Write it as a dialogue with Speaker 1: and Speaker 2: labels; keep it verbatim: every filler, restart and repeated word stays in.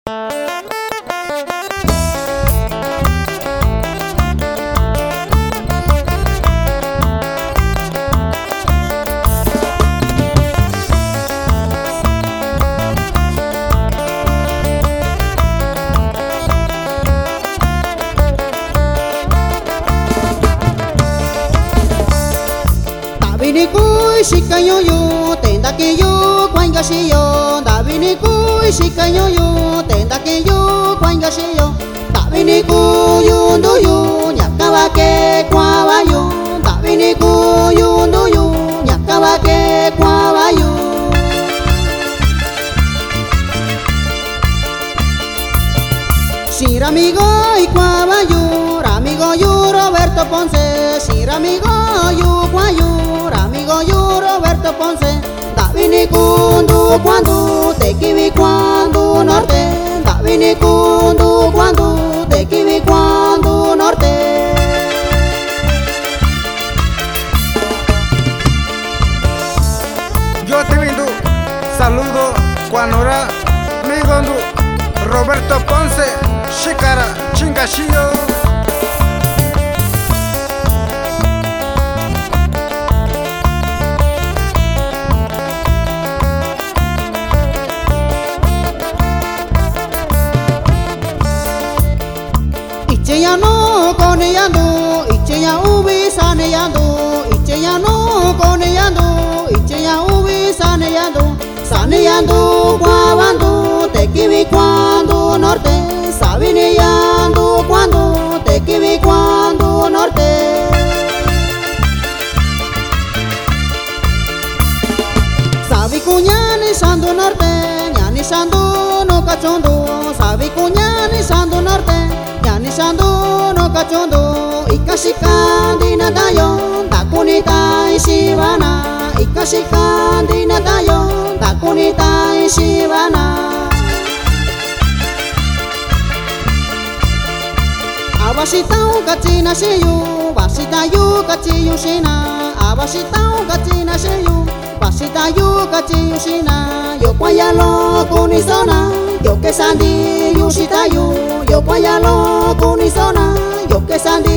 Speaker 1: Vini kui shikayo yo, tenda que yo cuanga si yo. Da vini kui shikayo yo, tenda que yo cuanga si yo. Da vini kuyu ndu yo, nyakaba ke kwaba yo. Da vini kuyu ndu yo, nyakaba ke kwaba yo. Si ramigo y kwaba yo, ramigo yo Roberto Ponce. Si ramigo yo guayo, amigo yo Roberto Ponce. Da vini kundu cuando te kiwi cuando norte. Da vini kundu cuando te kiwi cuando norte.
Speaker 2: Yo te vindo, saludo cuanora, amigo Roberto Ponce, shikara chingashio.
Speaker 1: Icheya no coneyando, Icheya ubi saneando, Icheya no coneyando, Icheya ubi saneando, saneando guabando, te kiwi cuando norte, sabineando cuando te kiwi cuando norte. Sabi cuñani sando norte, ñani sando no cachondo, sabi cuñani sando norte. Sando no cachondo, ikashikandi natayo, dakunita ishibana. Ikashikandi natayo, dakunita ishibana. Abashitao kachina shiyu, bashitayu kachiyu shina. Abashitao kachina shiyu, bashitayu kachiyu shina. Yo kwayalo kunisona, yo que sandi yushitayu. Yo kwayalo kunisona, yo que sandi